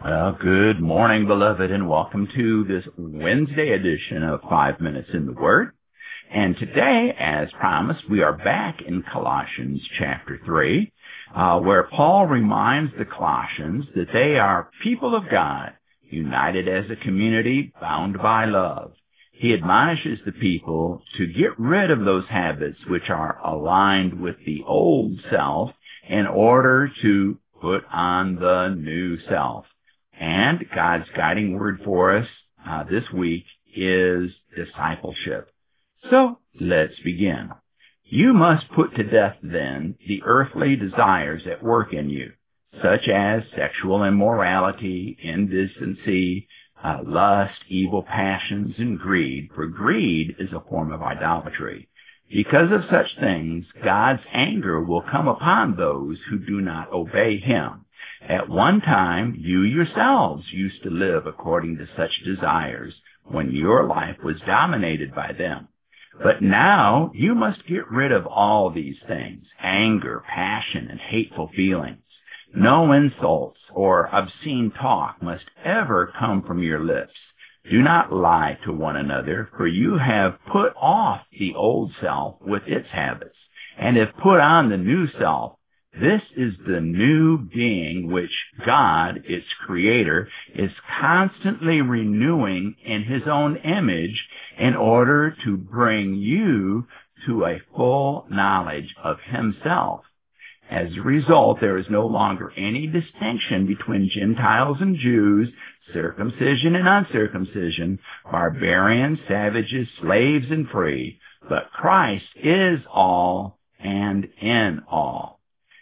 Well, good morning, beloved, and welcome to this Wednesday edition of 5 Minutes in the Word. And today, as promised, we are back in Colossians chapter 3, where Paul reminds the Colossians that they are people of God, united as a community, bound by love. He admonishes the people to get rid of those habits which are aligned with the old self in order to put on the new self. And God's guiding word for us this week is discipleship. So let's begin. You must put to death then the earthly desires at work in you, such as sexual immorality, indecency, lust, evil passions, and greed, for greed is a form of idolatry. Because of such things, God's anger will come upon those who do not obey Him. At one time, you yourselves used to live according to such desires when your life was dominated by them. But now you must get rid of all these things: anger, passion, and hateful feelings. No insults or obscene talk must ever come from your lips. Do not lie to one another, for you have put off the old self with its habits, and have put on the new self. This is the new being which God, its creator, is constantly renewing in His own image in order to bring you to a full knowledge of Himself. As a result, there is no longer any distinction between Gentiles and Jews, circumcision and uncircumcision, barbarians, savages, slaves, and free, but Christ is all and in all.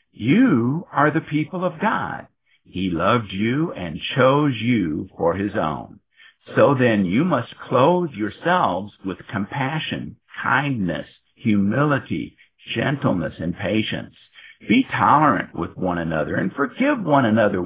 You are the people of God. He loved you and chose you for His own. So then you must clothe yourselves with compassion, kindness, humility, gentleness, and patience. Be tolerant with one another and forgive one another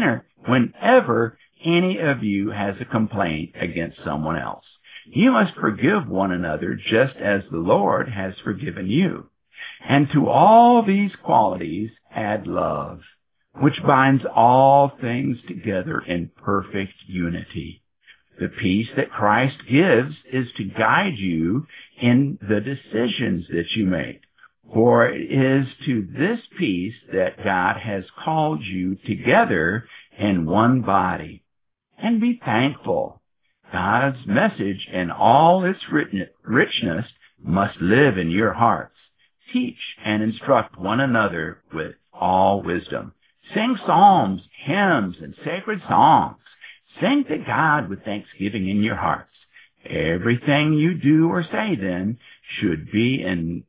whenever any of you has a complaint against someone else. You must forgive one another just as the Lord has forgiven you. And to all these qualities add love, which binds all things together in perfect unity. The peace that Christ gives is to guide you in the decisions that you make. For it is to this peace that God has called you together in one body. And be thankful. God's message in all its richness must live in your hearts. Teach and instruct one another with all wisdom. Sing psalms, hymns, and sacred songs. Sing to God with thanksgiving in your hearts. Everything you do or say then should be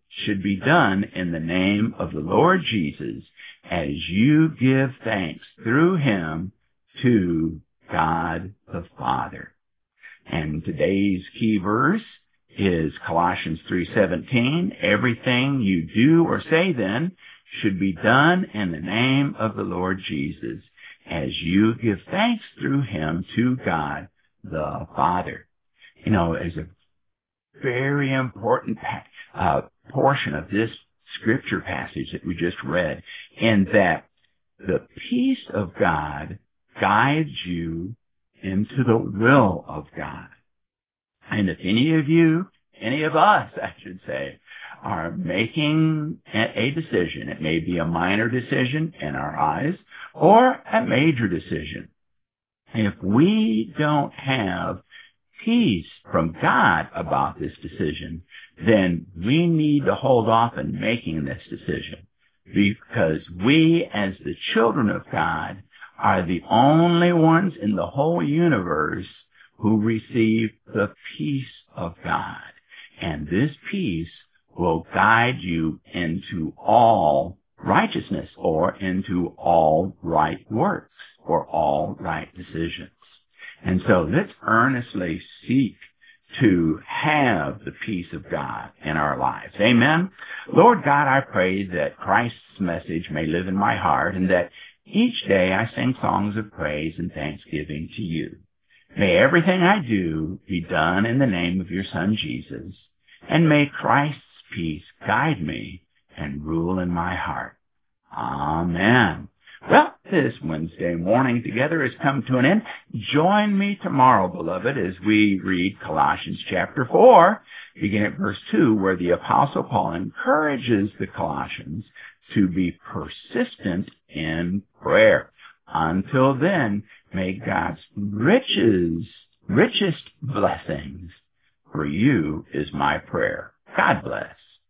done in the name of the Lord Jesus, as you give thanks through Him to God the Father. And today's key verse is Colossians 3:17. Everything you do or say then should be done in the name of the Lord Jesus, as you give thanks through Him to God the Father. You know, as a very important portion of this scripture passage that we just read, in that the peace of God guides you into the will of God. And if any of us, I should say, are making a decision, it may be a minor decision in our eyes or a major decision. If we don't have peace from God about this decision, then we need to hold off in making this decision, because we, as the children of God, are the only ones in the whole universe who receive the peace of God. And this peace will guide you into all righteousness, or into all right works, or all right decisions. And so let's earnestly seek to have the peace of God in our lives. Amen. Lord God, I pray that Christ's message may live in my heart, and that each day I sing songs of praise and thanksgiving to you. May everything I do be done in the name of your Son, Jesus, and may Christ's peace guide me and rule in my heart. Amen. Well, this Wednesday morning together has come to an end. Join me tomorrow, beloved, as we read Colossians chapter 4, beginning at verse 2, where the Apostle Paul encourages the Colossians to be persistent in prayer. Until then, may God's richest blessings for you is my prayer. God bless.